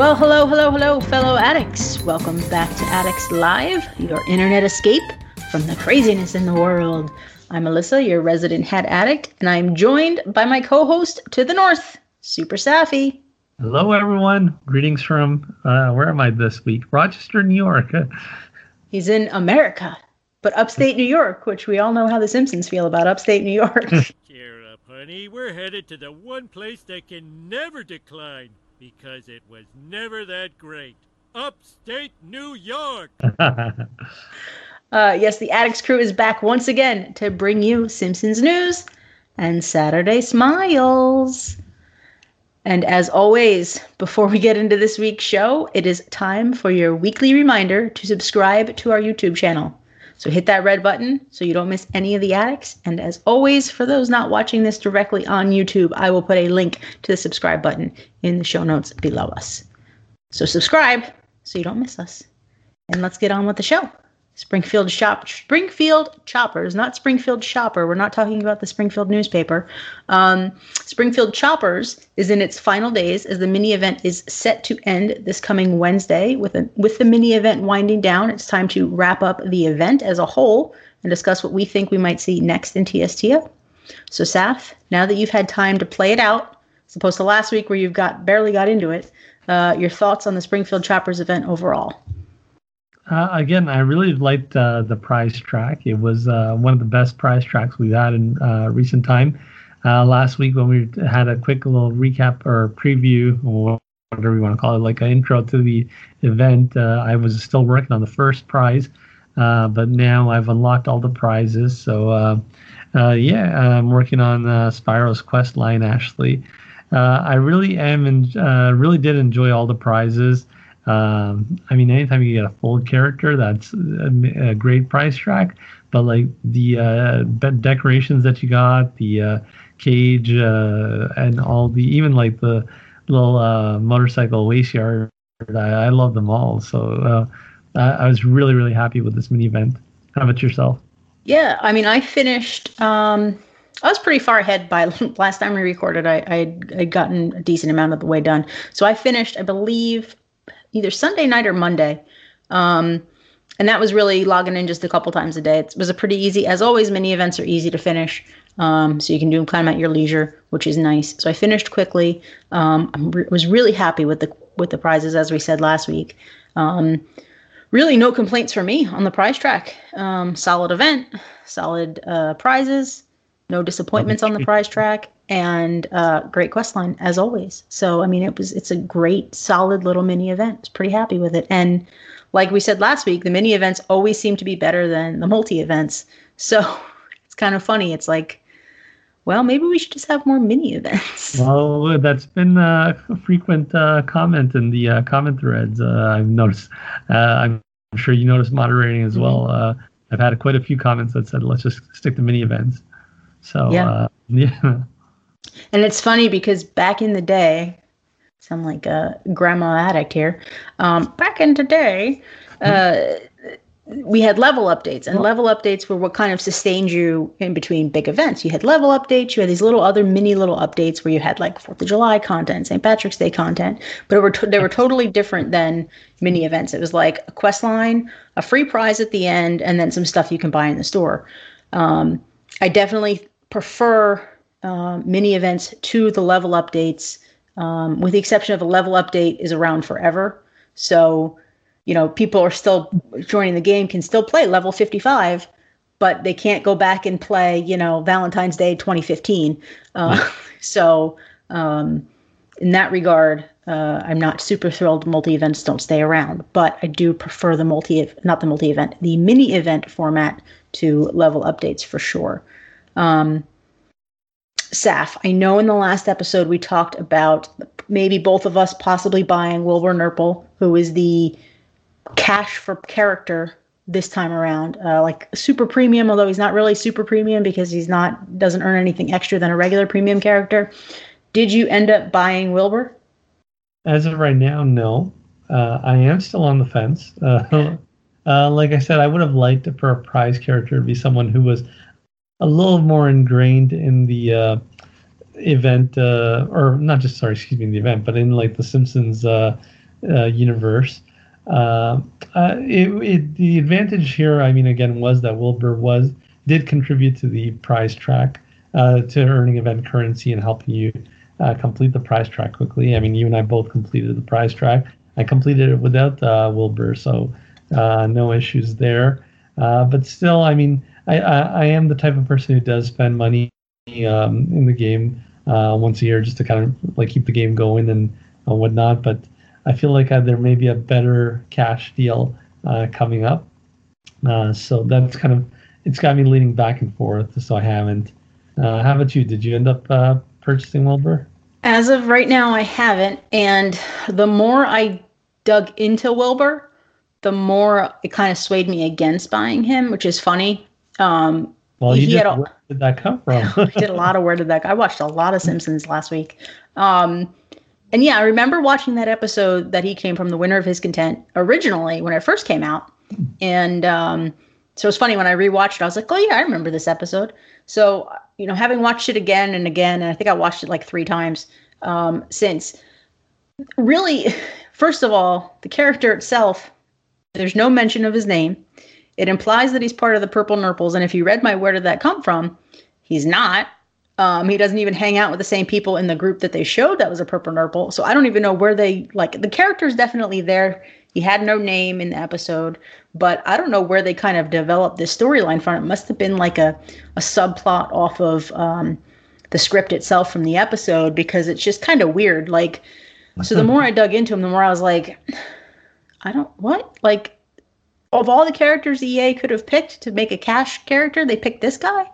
Well, hello, fellow addicts. Welcome back to Addicts Live, your internet escape from the craziness in the world. I'm Alyssa, your resident head addict, and I'm joined by my co-host to the north, Super Safi. Hello, everyone. Greetings from, where am I this week? Rochester, New York. He's in America, but upstate New York, which we all know how the Simpsons feel about upstate New York. Cheer up, honey. We're headed to the one place that can never decline. Because it was never that great. Upstate New York! Yes, the Addicts crew is back once again to bring you Simpsons news and Saturday Smiles. And as always, before we get into this week's show, it is time for your weekly reminder to subscribe to our YouTube channel. So hit that red button so you don't miss any of the Addicts. And as always, for those not watching this directly on YouTube, I will put a link to the subscribe button in the show notes below us. So subscribe so you don't miss us. And let's get on with the show. Springfield Choppers, not Springfield Shopper. We're not talking about the Springfield newspaper. Springfield Choppers is in its final days as the mini event is set to end this coming Wednesday. With the mini event winding down, it's time to wrap up the event as a whole and discuss what we think we might see next in TSTO. So, Saf, now that you've had time to play it out, as opposed to last week where you've barely got into it, your thoughts on the Springfield Choppers event overall? Again, I really liked the prize track. It was one of the best prize tracks we've had in recent time. Last week when we had a quick little recap or preview, or whatever you want to call it, like an intro to the event, I was still working on the first prize, but now I've unlocked all the prizes. So, I'm working on Spyro's quest line, Ashley. I really really did enjoy all the prizes. Anytime you get a full character, that's a great prize track. But like the decorations that you got, the cage, and all even like the little motorcycle waste yard, I love them all. So I was really, really happy with this mini event. How about yourself? Yeah, I finished. I was pretty far ahead by last time we recorded. I'd gotten a decent amount of the way done. So I finished, I believe, either Sunday night or Monday. And that was really logging in just a couple times a day. It was a pretty easy, as always, mini events are easy to finish. So you can do them kind of at your leisure, which is nice. So I finished quickly. Was really happy with the prizes, as we said last week. Really no complaints for me on the prize track. Solid event, solid prizes, no disappointments on the prize track, and great quest line as always. So it's a great solid little mini event. I was pretty happy with it. And like we said last week, the mini events always seem to be better than the multi events. So it's kind of funny. It's like, well, maybe we should just have more mini events. Well, that's been a frequent comment in the comment threads. I've noticed. I'm sure you noticed moderating as well. I've had quite a few comments that said, let's just stick to mini events. So, yeah. And it's funny because back in the day, sound like a grandma addict here. Back in the day, we had level updates, and level updates were what kind of sustained you in between big events. You had level updates, you had these little updates where you had like 4th of July content, St. Patrick's Day content, but they were totally different than mini events. It was like a quest line, a free prize at the end, and then some stuff you can buy in the store. I definitely prefer mini events to the level updates, with the exception of a level update is around forever. So, people are still joining the game, can still play level 55, but they can't go back and play, Valentine's Day 2015. So in that regard, I'm not super thrilled multi-events don't stay around, but I do prefer the the mini event format to level updates for sure. Saf, I know in the last episode we talked about maybe both of us possibly buying Wilbur Nurple, who is the cash for character this time around, like super premium, although he's not really super premium because doesn't earn anything extra than a regular premium character. Did you end up buying Wilbur? As of right now, no. I am still on the fence. Like I said, I would have liked for a prize character to be someone who was a little more ingrained in the event, or not just, the event, but in like the Simpsons universe. The advantage here, I mean, again, was that Wilbur did contribute to the prize track, to earning event currency and helping you complete the prize track quickly. I mean, you and I both completed the prize track. I completed it without Wilbur, so no issues there. But still, I mean, I am the type of person who does spend money in the game once a year just to kind of like keep the game going and whatnot. But I feel like there may be a better cash deal coming up. So that's kind of, it's got me leaning back and forth. So I haven't. How about you? Did you end up purchasing Wilbur? As of right now, I haven't. And the more I dug into Wilbur, the more it kind of swayed me against buying him, which is funny. Well, where did that come from? I did a lot of Where Did That Go? I watched a lot of Simpsons last week. And yeah, I remember watching that episode that he came from, The Winner of His Content, originally when it first came out. And so it's funny, when I rewatched it, I was like, oh yeah, I remember this episode. So, you know, having watched it again and again, and I think I watched it like 3 times since, really, first of all, the character itself, there's no mention of his name. It implies that he's part of the Purple Nurples, and if you read my Where Did That Come From, he's not. He doesn't even hang out with the same people in the group that they showed that was a Purple Nurple. So I don't even know where they, like, the character is definitely there. He had no name in the episode, but I don't know where they kind of developed this storyline from. It must have been like a subplot off of the script itself from the episode, because it's just kind of weird. Like, so the more I dug into him, the more I was like, like, of all the characters EA could have picked to make a cash character, they picked this guy.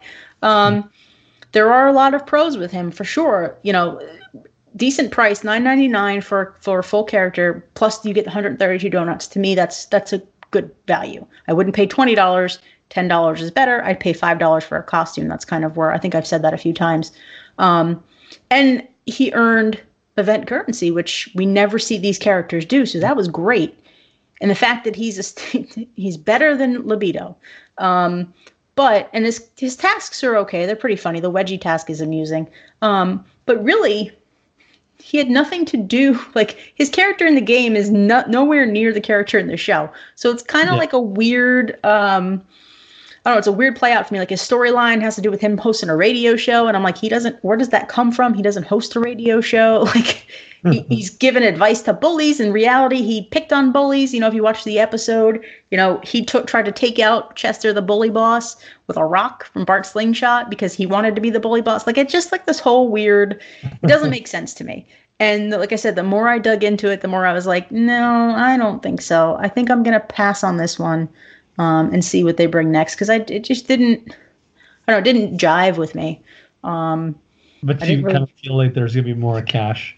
There are a lot of pros with him for sure. You know, decent price, $9.99 for a full character, plus you get 132 donuts. To me, that's a good value. I wouldn't pay $20. $10 is better. I'd pay $5 for a costume. That's kind of where I think I've said that a few times. And he earned event currency, which we never see these characters do. So that was great. And the fact that he's better than Libido. But his tasks are okay. They're pretty funny. The wedgie task is amusing. But really, he had nothing to do. Like, his character in the game is nowhere near the character in the show. So it's kind of like a weird, I don't know, it's a weird play out for me. Like, his storyline has to do with him hosting a radio show. And I'm like, where does that come from? He doesn't host a radio show. Like, he's given advice to bullies. In reality, he picked on bullies. You know, if you watch the episode, you know, he tried to take out Chester, the bully boss, with a rock from Bart's slingshot because he wanted to be the bully boss. Like, it's just like this whole weird, it doesn't make sense to me. And like I said, the more I dug into it, the more I was like, no, I don't think so. I think I'm going to pass on this one and see what they bring next. Because it just didn't, I don't know, it didn't jive with me. But you kind of feel like there's going to be more cash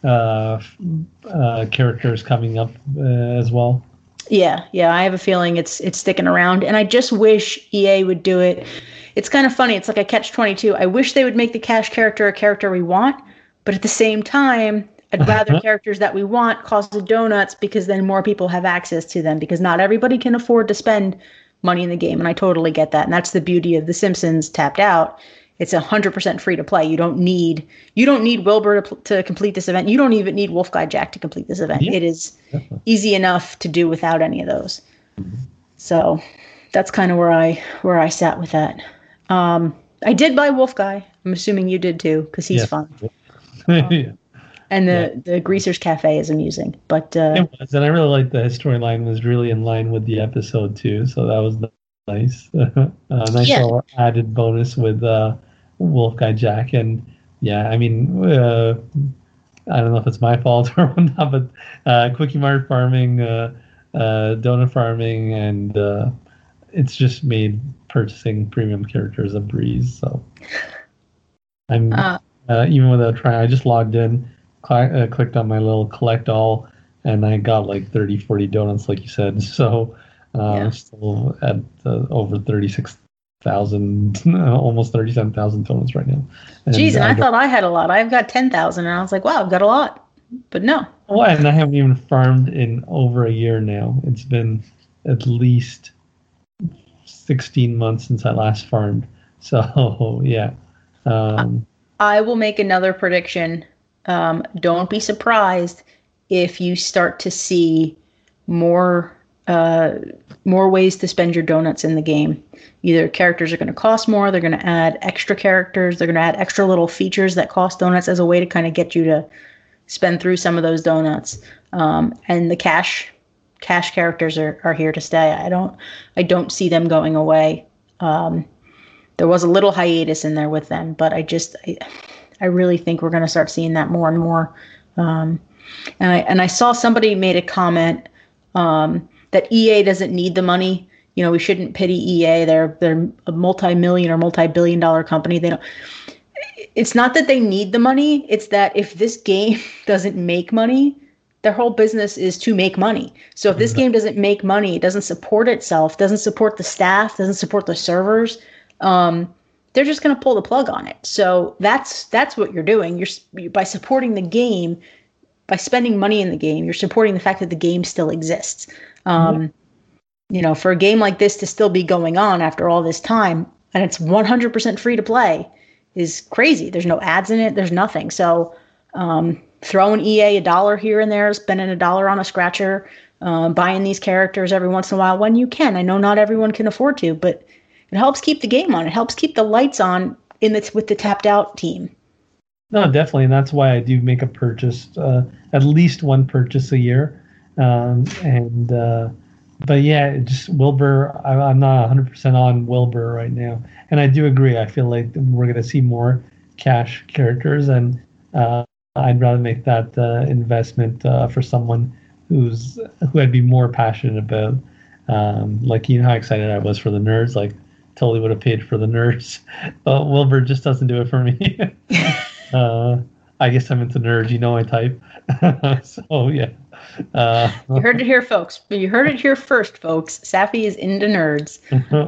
characters coming up as well. Yeah, I have a feeling it's sticking around, and I just wish EA would do it. It's kind of funny. It's like a catch-22. I wish they would make the cash character a character we want, but at the same time, I'd rather characters that we want cost the donuts, because then more people have access to them, because not everybody can afford to spend money in the game, and I totally get that. And that's the beauty of The Simpsons Tapped Out. It's 100% free to play. You don't need Wilbur to complete this event. You don't even need Wolf Guy Jack to complete this event. Yeah, it is easy enough to do without any of those. Mm-hmm. So that's kind of where I sat with that. I did buy Wolf Guy. I'm assuming you did too, because he's fun. And the Greasers Cafe is amusing. But it was, and I really liked the storyline was really in line with the episode too. So that was nice. Nice little added bonus with Wolf Guy Jack. And yeah, I mean, I don't know if it's my fault or not, but Quickie Mart farming, donut farming, and it's just made purchasing premium characters a breeze. So I'm even without trying, I just logged in, clicked on my little collect all, and I got like 30-40 donuts, like you said. So still at over 36,000, almost 37,000 donuts right now. Jeez, and I thought I had a lot. I've got 10,000, and I was like, wow, I've got a lot. But no. Oh, and I haven't even farmed in over a year now. It's been at least 16 months since I last farmed. So, yeah. I will make another prediction. Don't be surprised if you start to see more ways to spend your donuts in the game. Either characters are going to cost more, they're going to add extra characters, they're going to add extra little features that cost donuts as a way to kind of get you to spend through some of those donuts. And the cash characters are here to stay. I don't see them going away. There was a little hiatus in there with them, but I really think we're going to start seeing that more and more. And I saw somebody made a comment that EA doesn't need the money. We shouldn't pity EA. They're a multi-million or multi-billion-dollar company. They don't. It's not that they need the money. It's that if this game doesn't make money, their whole business is to make money. So if this game doesn't make money, it doesn't support itself, doesn't support the staff, doesn't support the servers, they're just going to pull the plug on it. So that's what you're doing. You're by supporting the game, by spending money in the game, you're supporting the fact that the game still exists. For a game like this to still be going on after all this time, and it's 100% free to play, is crazy. There's no ads in it. There's nothing. So throwing EA $1 here and there, spending $1 on a scratcher, buying these characters every once in a while when you can. I know not everyone can afford to, but it helps keep the game on. It helps keep the lights on with the tapped out team. No, definitely. And that's why I do make a purchase, at least one purchase a year. But yeah, just Wilbur, I'm not 100% on Wilbur right now. And I do agree. I feel like we're going to see more cash characters, and I'd rather make that investment for someone who I'd be more passionate about. Like, how excited I was for the nerds. Like, totally would have paid for the nerds. But Wilbur just doesn't do it for me. I guess I'm into nerds, my type. So, yeah. You heard it here, folks. You heard it here first, folks. Safi is into nerds.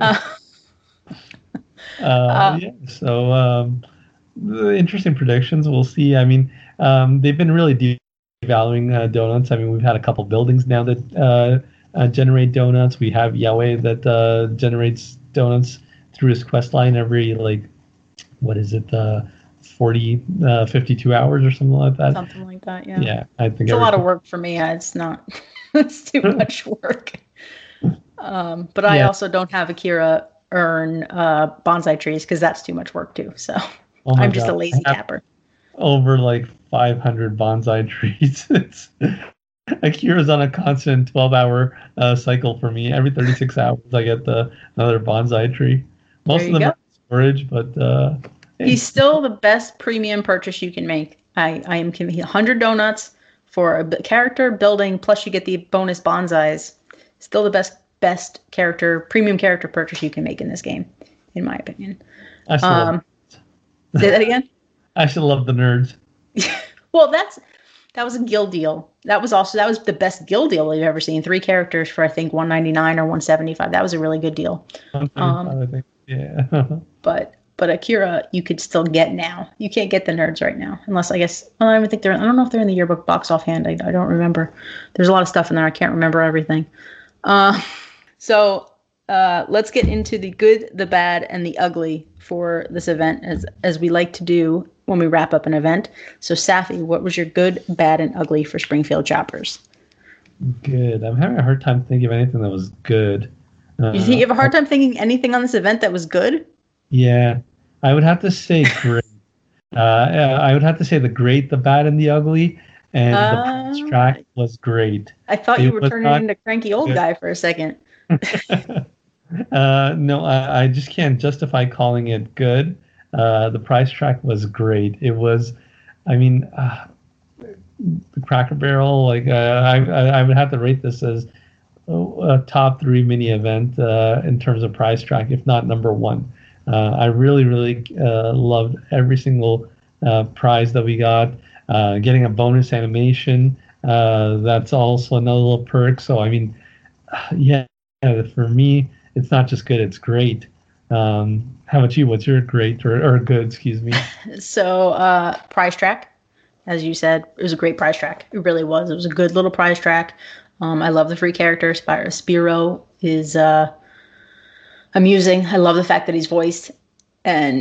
Yeah. So interesting predictions. We'll see. I mean, they've been really devaluing donuts. I mean, we've had a couple buildings now that generate donuts. We have Yahweh that generates donuts through his quest line every 52 hours or something like that. Something like that, yeah. Yeah, I think it's a lot of work for me. It's not. It's too much work. But I also don't have Akira earn bonsai trees because that's too much work too. So I'm just a lazy capper. Over 500 bonsai trees. Akira's on a constant 12-hour cycle for me. Every 36 hours, I get another bonsai tree. Most of them are storage, but. He's still the best premium purchase you can make. I am 100 donuts for a character building, plus you get the bonus bonsais. Still the best premium character purchase you can make in this game, in my opinion. I still love say that again? I still love the nerds. Well, that was a guild deal. That was the best guild deal you've ever seen. 3 characters for I think $199 or $175. That was a really good deal. I think, yeah. But Akira, you could still get now. You can't get the nerds right now, unless I don't even think I don't know if they're in the yearbook box offhand. I don't remember. There's a lot of stuff in there. I can't remember everything. So let's get into the good, the bad, and the ugly for this event, as we like to do when we wrap up an event. So Safi, what was your good, bad, and ugly for Springfield Choppers? Good. I'm having a hard time thinking of anything that was good. You have a hard time thinking anything on this event that was good? Yeah, I would have to say great. I would have to say the great, the bad, and the ugly. And the price track was great. I thought you were turning into cranky old guy for a second. No, I just can't justify calling it good. The price track was great. It was, the Cracker Barrel. I would have to rate this as a top 3 mini event in terms of price track, if not number 1. I really, really loved every single prize that we got. Getting a bonus animation, that's also another little perk. So, for me, it's not just good, it's great. How about you? What's your great or good, excuse me? So, prize track, as you said, it was a great prize track. It really was. It was a good little prize track. I love the free character. Spiro is amusing. I love the fact that he's voiced, and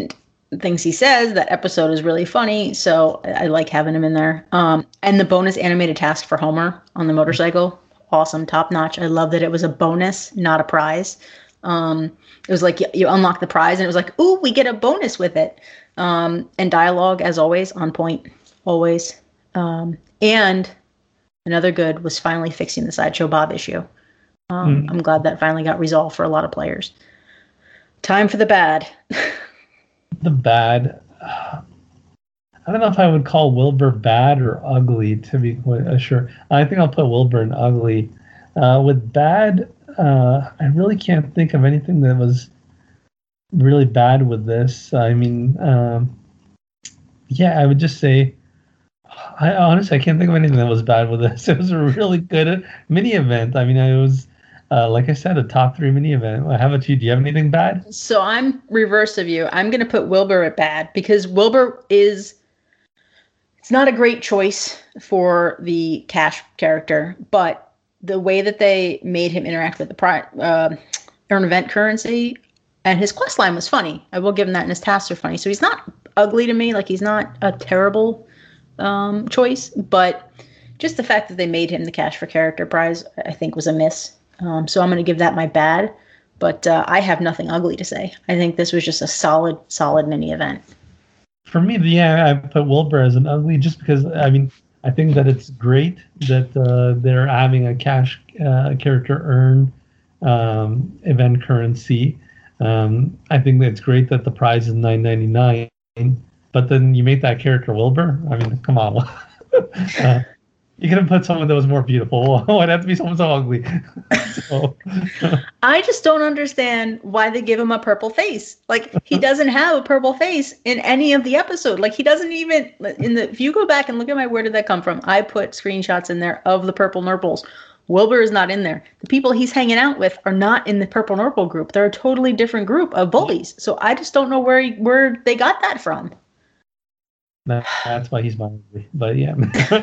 things he says. That episode is really funny, so I like having him in there. And the bonus animated task for Homer on the motorcycle, awesome, top notch. I love that it was a bonus, not a prize. It was like you unlock the prize, and it was like, ooh, we get a bonus with it. And dialogue, as always, on point, always. And another good was finally fixing the Sideshow Bob issue. I'm glad that finally got resolved for a lot of players. Time for the bad. The bad. I don't know if I would call Wilbur bad or ugly, to be quite sure. I think I'll put Wilbur in ugly. With bad, I really can't think of anything that was really bad with this. I mean, I would just say, I honestly can't think of anything that was bad with this. It was a really good mini event. I mean, it was, like I said, a top 3 mini event. How about you? Do you have anything bad? So I'm reverse of you. I'm going to put Wilbur at bad because Wilbur it's not a great choice for the Cash character, but the way that they made him interact with the earn event currency and his quest line was funny. I will give him that, and his tasks are funny. So he's not ugly to me. Like, he's not a terrible choice, but just the fact that they made him the Cash for Character prize, I think, was a miss. So I'm going to give that my bad, but I have nothing ugly to say. I think this was just a solid mini event. For me, I put Wilbur as an ugly just because, I mean, I think that it's great that they're having a Cash character earn event currency. I think that it's great that the prize is $9.99, but then you make that character Wilbur? I mean, come on. You could have put someone that was more beautiful. Why'd it have to be someone so ugly? I just don't understand why they give him a purple face. Like, he doesn't have a purple face in any of the episode. Like, he doesn't even if you go back and look at my Where Did That Come From? I put screenshots in there of the purple Nurples. Wilbur is not in there. The people he's hanging out with are not in the purple Nurple group. They're a totally different group of bullies. So I just don't know where they got that from. That's why he's my ugly. But yeah.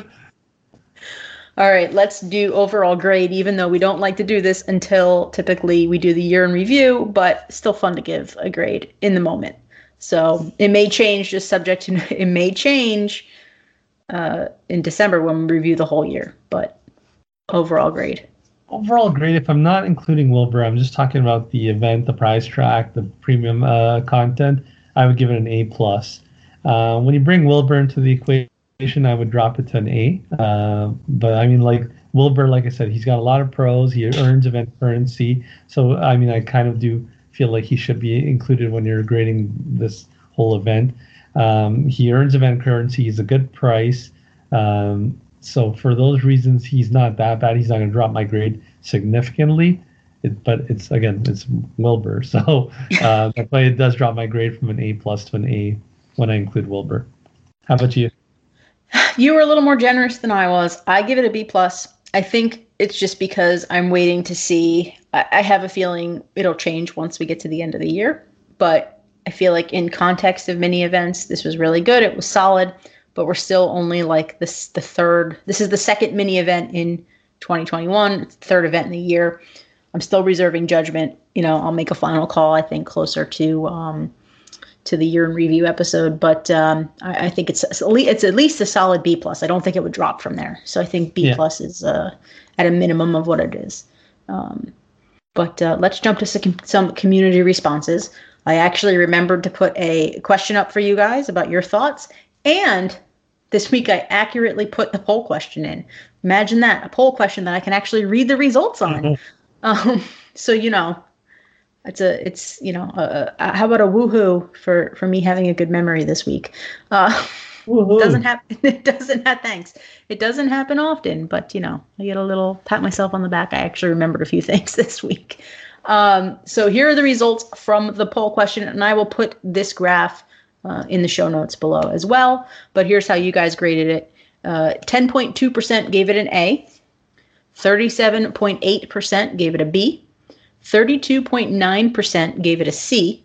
All right, let's do overall grade, even though we don't like to do this until typically we do the year in review, but still fun to give a grade in the moment. So it may change, just subject to, it may change in December when we review the whole year, but overall grade. Overall grade, if I'm not including Wilbur, I'm just talking about the event, the prize track, the premium content, I would give it an A+. When you bring Wilbur into the equation, I would drop it to an A. But I mean, like Wilbur, like I said, he's got a lot of pros. He earns event currency. So, I mean, I kind of do feel like he should be included when you're grading this whole event. He earns event currency. He's a good price. So for those reasons, he's not that bad. He's not going to drop my grade significantly. But it's Wilbur. So that's why it does drop my grade from an A+ to an A when I include Wilbur. How about you? You were a little more generous than I was. I give it a B+. I think it's just because I'm waiting to see. I have a feeling it'll change once we get to the end of the year. But I feel like in context of mini events, this was really good. It was solid, but we're still only like the third. This is the second mini event in 2021. It's the third event in the year. I'm still reserving judgment. I'll make a final call, I think, closer to the year in review episode, but I think it's at least a solid B+. I don't think it would drop from there. So I think B+ is at a minimum of what it is. But let's jump to some community responses. I actually remembered to put a question up for you guys about your thoughts, and this week I accurately put the poll question in. Imagine that, a poll question that I can actually read the results on. So how about a woohoo for me having a good memory this week? Doesn't happen. Thanks. It doesn't happen often, but I get a little pat myself on the back. I actually remembered a few things this week. So here are the results from the poll question, and I will put this graph in the show notes below as well. But here's how you guys graded it. 10.2% gave it an A. 37.8% gave it a B. 32.9% gave it a C,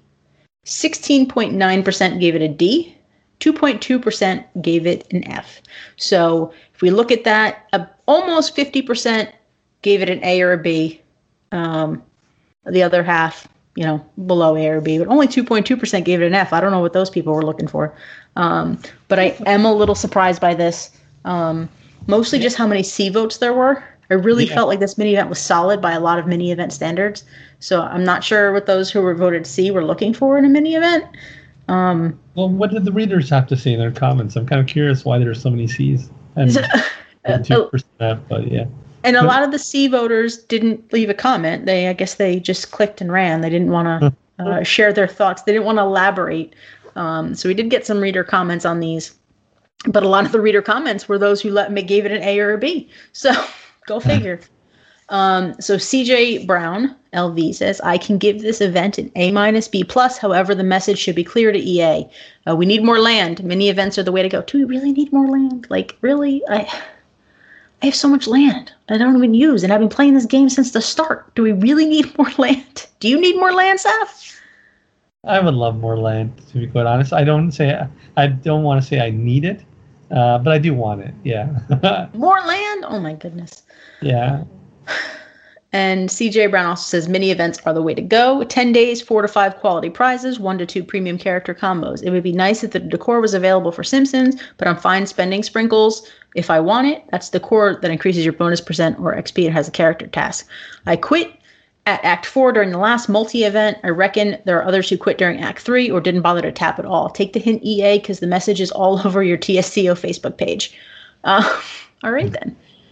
16.9% gave it a D, 2.2% gave it an F. So if we look at that, almost 50% gave it an A or a B. The other half, below A or B, but only 2.2% gave it an F. I don't know what those people were looking for. But I am a little surprised by this. Mostly just how many C votes there were. I really felt like this mini event was solid by a lot of mini event standards. So I'm not sure what those who were voted C were looking for in a mini event. Well, what did the readers have to say in their comments? I'm kind of curious why there's so many C's and 2%, but yeah. And a lot of the C voters didn't leave a comment. I guess they just clicked and ran. They didn't want to share their thoughts. They didn't want to elaborate. So we did get some reader comments on these. But a lot of the reader comments were those who gave it an A or a B. So go figure. So CJ Brown, LV, says, I can give this event an A-B+. However, the message should be clear to EA. We need more land. Mini events are the way to go. Do we really need more land? Like, really? I have so much land I don't even use, and I've been playing this game since the start. Do we really need more land? Do you need more land, Seth? I would love more land, to be quite honest. I don't want to say I need it, but I do want it. Yeah. More land? Oh my goodness. Yeah. And CJ Brown also says mini events are the way to go. 10 days, 4 to 5 quality prizes, 1 to 2 premium character combos. It would be nice if the decor was available for Simpsons, but I'm fine spending sprinkles if I want it. That's decor that increases your bonus percent or XP. It has a character task. I quit at Act 4 during the last multi-event. I reckon there are others who quit during Act 3 or didn't bother to tap at all. Take the hint, EA, because the message is all over your TSCO Facebook page. All right, then.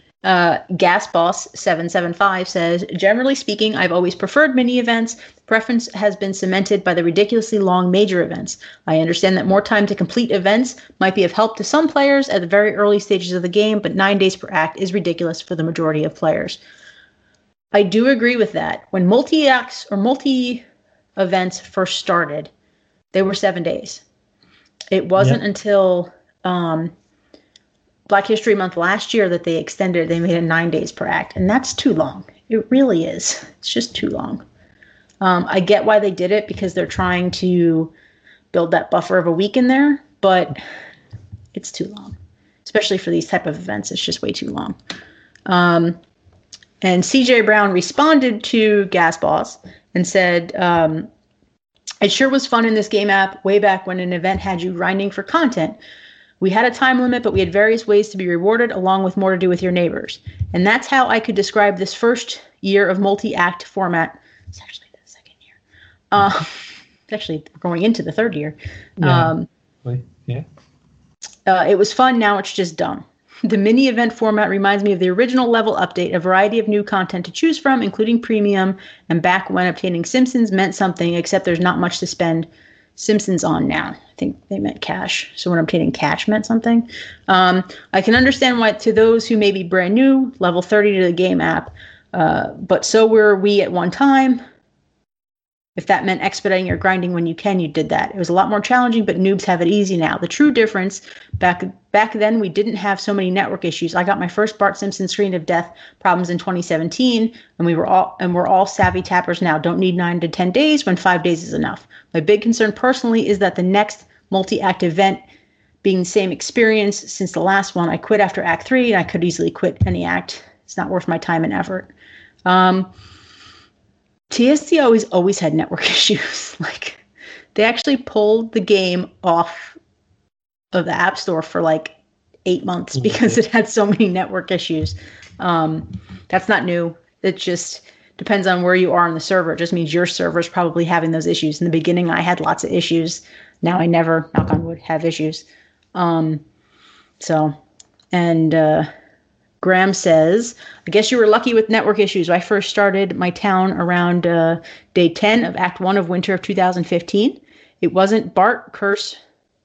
GasBoss775 says, generally speaking, I've always preferred mini events. The preference has been cemented by the ridiculously long major events. I understand that more time to complete events might be of help to some players at the very early stages of the game, but 9 days per act is ridiculous for the majority of players. I do agree with that. When multi-acts or multi-events first started, they were 7 days. It wasn't until Black History Month last year that they extended. They made it 9 days per act, and that's too long. It really is. It's just too long. I get why they did it, because they're trying to build that buffer of a week in there, but it's too long, especially for these type of events. It's just way too long. And CJ Brown responded to GasBoss and said, it sure was fun in this game app way back when an event had you grinding for content. We had a time limit, but we had various ways to be rewarded, along with more to do with your neighbors. And that's how I could describe this first year of multi-act format. It's actually the second year. It's actually going into the third year. It was fun. Now it's just dumb. The mini event format reminds me of the original level update, a variety of new content to choose from, including premium, and back when obtaining Simpsons meant something, except there's not much to spend Simpsons on now. I think they meant cash. So when obtaining cash meant something. I can understand why to those who may be brand new, level 30 to the game app, but so were we at one time. If that meant expediting your grinding when you can, you did that. It was a lot more challenging, but noobs have it easy now. The true difference, back then we didn't have so many network issues. I got my first Bart Simpson screen of death problems in 2017, and we're all savvy tappers now. Don't need 9 to 10 days when 5 days is enough. My big concern personally is that the next multi-act event being the same experience since the last one. I quit after Act 3, and I could easily quit any act. It's not worth my time and effort. TSC always had network issues. Like, they actually pulled the game off of the App Store for like 8 months because it had so many network issues. That's not new. It just depends on where you are on the server. It just means your server is probably having those issues. In the beginning, I had lots of issues. Now I never, knock on wood, have issues. Graham says, I guess you were lucky with network issues. I first started my town around day 10 of Act 1 of winter of 2015. It wasn't Bart curse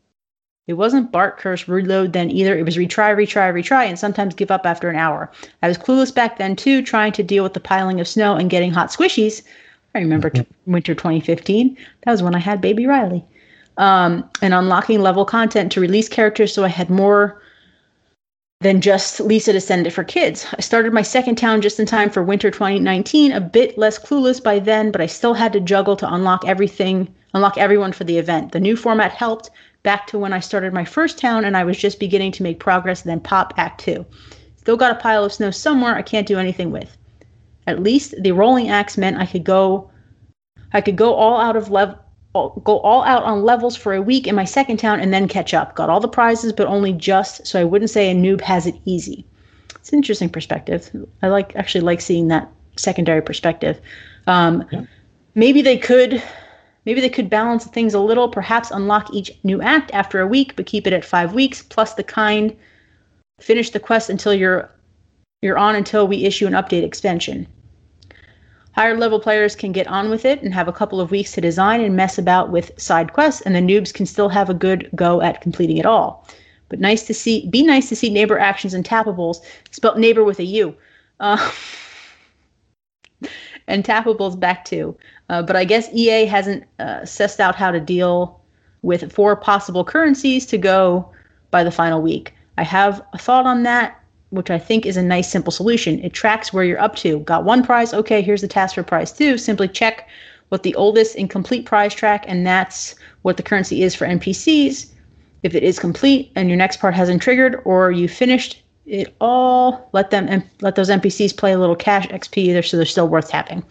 reload then either. It was retry, and sometimes give up after an hour. I was clueless back then too, trying to deal with the piling of snow and getting hot squishies. I remember winter 2015. That was when I had baby Riley. And unlocking level content to release characters so I had more than just Lisa Descendant for kids. I started my second town just in time for winter 2019, a bit less clueless by then, but I still had to juggle to unlock everyone for the event. The new format helped back to when I started my first town and I was just beginning to make progress, then pop Act 2. Still got a pile of snow somewhere I can't do anything with. At least the rolling acts meant I could go I could go all out on levels for a week in my second town and then catch up. Got all the prizes, but only just, so I wouldn't say a noob has it easy. It's an interesting perspective. I actually like seeing that secondary perspective. Maybe they could balance things a little, perhaps unlock each new act after a week, but keep it at 5 weeks, plus the kind finish the quest until you're on until we issue an update extension. Higher level players can get on with it and have a couple of weeks to design and mess about with side quests, and the noobs can still have a good go at completing it all. But be nice to see neighbor actions and tappables, spelt neighbor with a U. And tappables back too. But I guess EA hasn't sussed out how to deal with 4 possible currencies to go by the final week. I have a thought on that, which I think is a nice, simple solution. It tracks where you're up to. Got 1 prize? Okay, here's the task for prize 2. Simply check what the oldest incomplete prize track, and that's what the currency is for NPCs. If it is complete and your next part hasn't triggered, or you finished it all, let those NPCs play a little cash XP, so they're still worth tapping.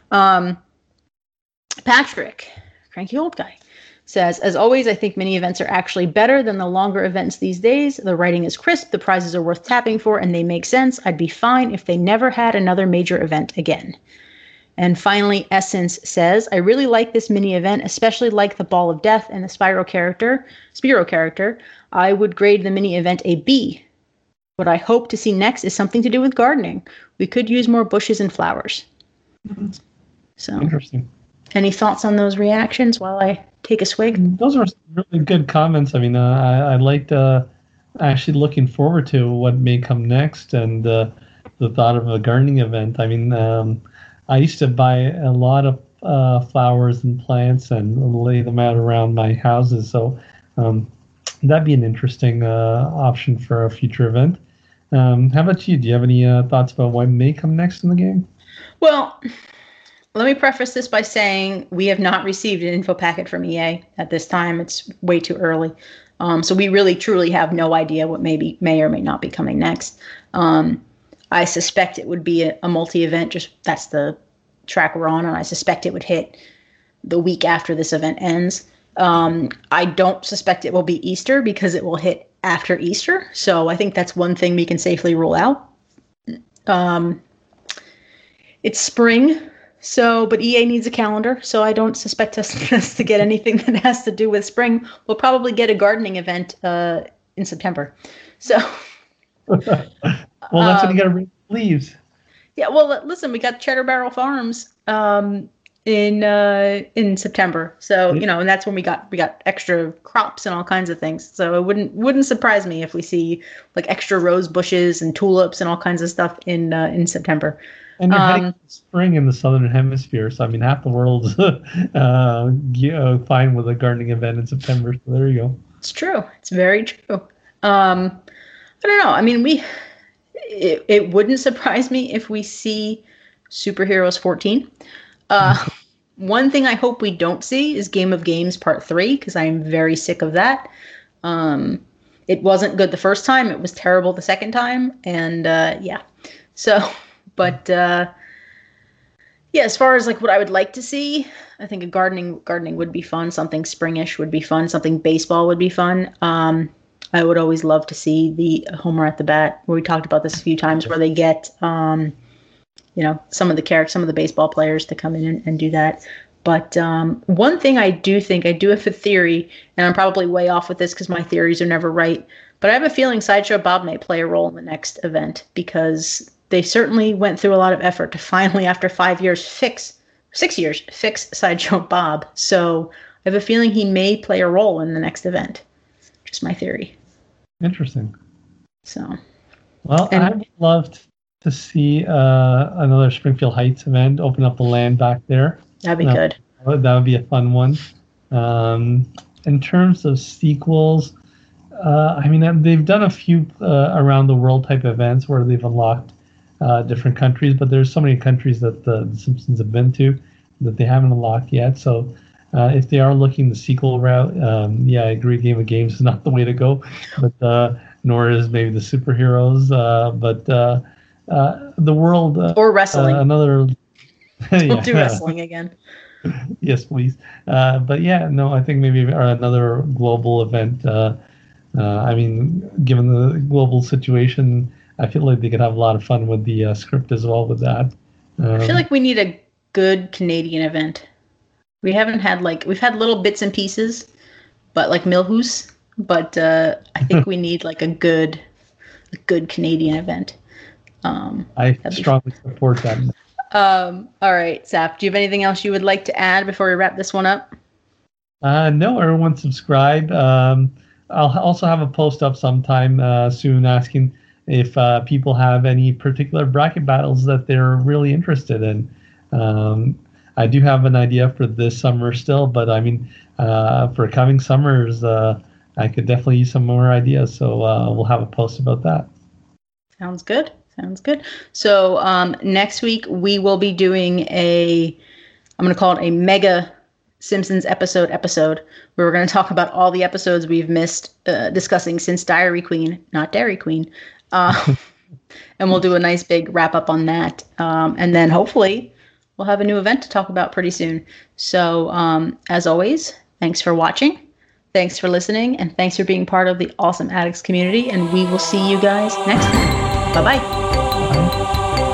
Patrick, cranky old guy, says, as always, I think mini events are actually better than the longer events these days. The writing is crisp, the prizes are worth tapping for, and they make sense. I'd be fine if they never had another major event again. And finally, Essence says, I really like this mini event, especially like the Ball of Death and the Spyro character. I would grade the mini event a B. What I hope to see next is something to do with gardening. We could use more bushes and flowers. Mm-hmm. So interesting. Any thoughts on those reactions while I take a swig? Those are really good comments. I mean, I liked actually looking forward to what may come next, and the thought of a gardening event. I mean, I used to buy a lot of flowers and plants and lay them out around my houses. So that'd be an interesting option for a future event. How about you? Do you have any thoughts about what may come next in the game? Well, let me preface this by saying we have not received an info packet from EA at this time. It's way too early. So we really, truly have no idea what may or may not be coming next. I suspect it would be a multi-event, just that's the track we're on, and I suspect it would hit the week after this event ends. I don't suspect it will be Easter because it will hit after Easter. So I think that's one thing we can safely rule out. It's spring. But EA needs a calendar, so I don't suspect us to get anything that has to do with spring. We'll probably get a gardening event in September. So, well, that's when you got to bring leaves. Yeah, well, listen, we got Cheddar Barrel Farms in September, so and that's when we got extra crops and all kinds of things. So it wouldn't surprise me if we see like extra rose bushes and tulips and all kinds of stuff in September. And you're heading to spring in the southern hemisphere, so I mean half the world's fine with a gardening event in September. So there you go. It's true. It's very true. I don't know. I mean, it wouldn't surprise me if we see Superheroes 14. One thing I hope we don't see is Game of Games Part 3, because I'm very sick of that. It wasn't good the first time. It was terrible the second time. And yeah. So... But as far as like what I would like to see, I think a gardening would be fun. Something springish would be fun. Something baseball would be fun. I would always love to see the Homer at the Bat, where we talked about this a few times, where they get some of the baseball players to come in and do that. But one thing I do have a theory, and I'm probably way off with this because my theories are never right. But I have a feeling Sideshow Bob may play a role in the next event, because they certainly went through a lot of effort to finally, after 6 years, fix Sideshow Bob. So I have a feeling he may play a role in the next event. Just my theory. Interesting. So. Well, I would love to see another Springfield Heights event, open up the land back there. That'd be good. That would be a fun one. In terms of sequels, I mean, they've done a few around the world type events where they've unlocked different countries, but there's so many countries that the Simpsons have been to that they haven't unlocked yet. So if they are looking the sequel route, I agree, Game of Games is not the way to go, but nor is maybe the Superheroes. But the world or wrestling. We'll do wrestling again. Yes, please. But yeah, no, I think maybe another global event. I mean, given the global situation, I feel like they could have a lot of fun with the script as well with that. I feel like we need a good Canadian event. We haven't had we've had little bits and pieces, but like Milhouse. But I think we need like a good Canadian event. I strongly support that. All right, Zap, do you have anything else you would like to add before we wrap this one up? No, everyone subscribe. I'll also have a post up sometime soon asking if people have any particular bracket battles that they're really interested in. I do have an idea for this summer still, but I mean, for coming summers, I could definitely use some more ideas. So we'll have a post about that. Sounds good. So next week we will be doing I'm going to call it a mega Simpsons episode, where we're going to talk about all the episodes we've missed discussing since Diary Queen, not Dairy Queen. And we'll do a nice big wrap up on that. And then hopefully we'll have a new event to talk about pretty soon. So as always, thanks for watching. Thanks for listening. And thanks for being part of the Awesome Addicts community. And we will see you guys next time. Bye-bye. Bye.